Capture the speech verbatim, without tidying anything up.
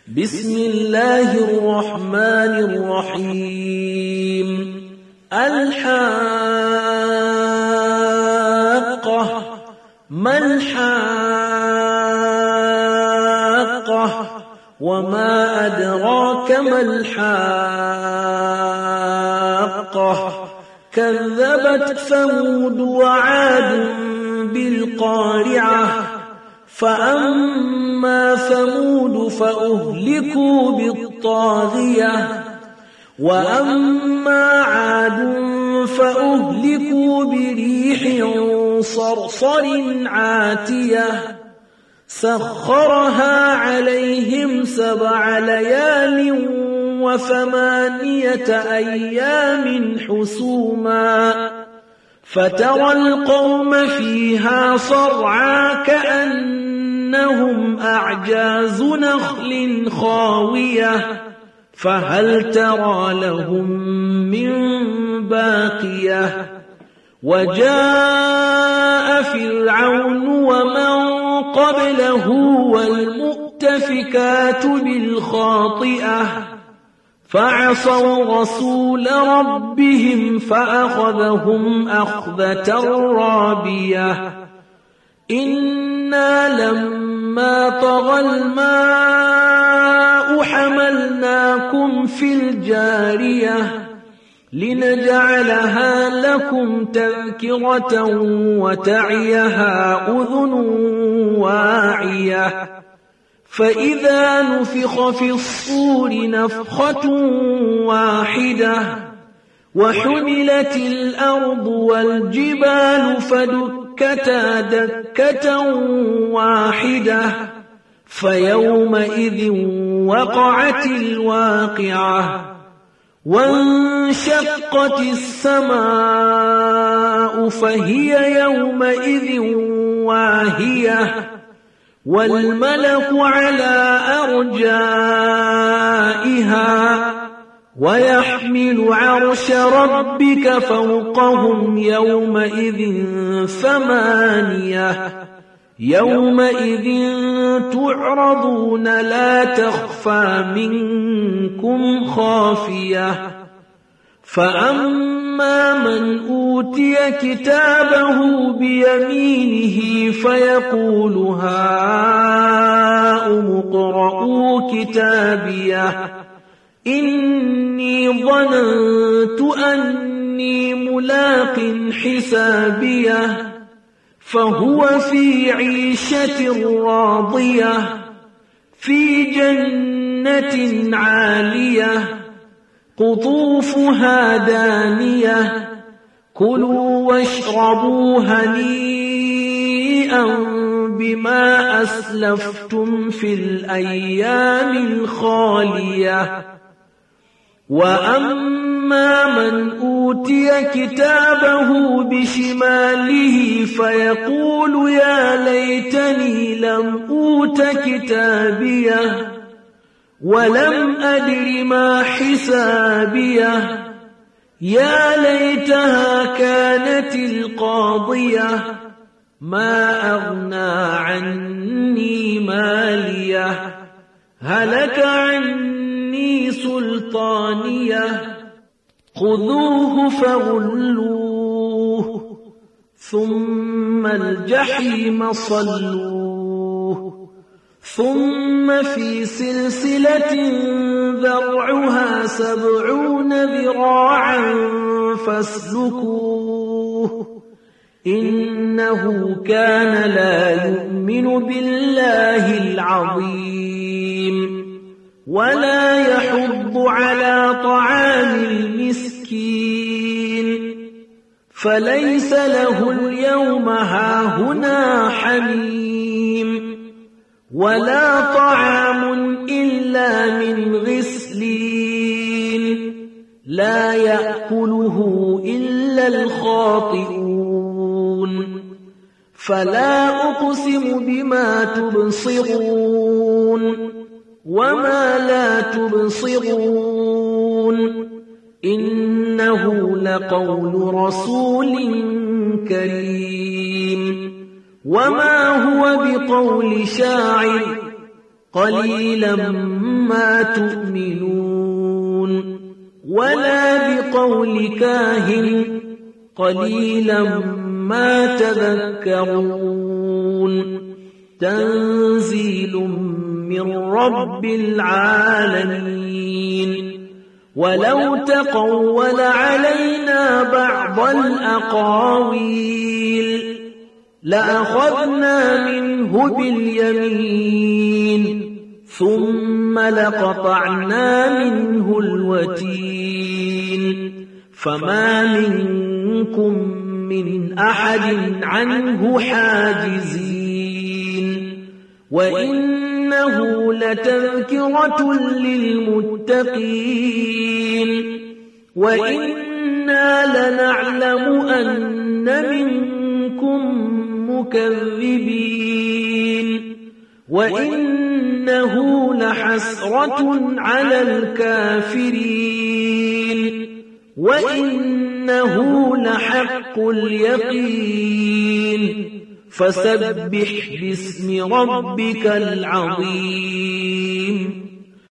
بسم الله الرحمن الرحيم الحاقة ما الحاقة وما أدراك ما الحاقة كذبت ثمود وعاد بالقارعة فأما ثمود فأهلكوا بالطاغية وأما عاد فأهلكوا بريح صرصر عاتية سخرها عليهم سبع ليال وثمانية أيام حسوما فترى القوم فيها صرعى كأنهم أعجاز نخل خاوية فهل ترى لهم من باقية وجاء فرعون ومن قبله والمؤتفكات بالخاطئة فعصوا رسول ربهم فأخذهم أخذة رابية إنا لما طغى الماء حملناكم في الجارية لنجعلها لكم تذكرة وتعيها أذن واعية فإذا نفخ في الصور نفخة واحدة وحملت الأرض والجبال فدكتا دكة واحدة فيومئذ وقعت الواقعة وانشقت السماء فهي يومئذ واهية والملك على أرجائها ويحمل عرش ربك فوقهم يومئذ ثمانية يومئذ تعرضون لا تخفى منكم خافية فأما من أوتي كتابه بيمينه فيقول هاؤم اقرءوا كتابيه إني ظننت أني ملاق حسابيه فهو في عيشة راضية في جنة عالية قطوفها دانية كلوا واشربوا هنيئا بما أسلفتم في الأيام الخالية وأما من أوتي كتابه بشماله فيقول يا ليتني لم أوت كتابيه ولم أدر ما حسابيه يا ليتها كانت القاضية ما أغنى عني ماليه هلك عني سلطانيه خذوه فغلوه ثم الجحيم صلوه ثم في سلسلة ذرعها سبعون ذراعا فاسلكوه إنه كان لا يؤمن بالله العظيم ولا يحض على طعام المسكين فليس له اليوم هاهنا حميم ولا طعام إلا من غسلين لا يأكله إلا الخاطئون فلا أقسم بما تبصرون وما لا تبصرون إنه لقول رسول كريم وما هو بقول شاعر قليلا ما تؤمنون ولا بقول كاهن قليلا ما تذكرون تنزيل من رب العالمين ولو تقول علينا بعض الأقاويل لأخذنا منه باليمين ثم لقطعنا منه الوتين فما منكم من أحد عنه حاجزين وإنه لتذكرة للمتقين وإنا لنعلم أن منكم مكذبين وإنه لحسرة على الكافرين وإنه لحق اليقين فسبح باسم ربك العظيم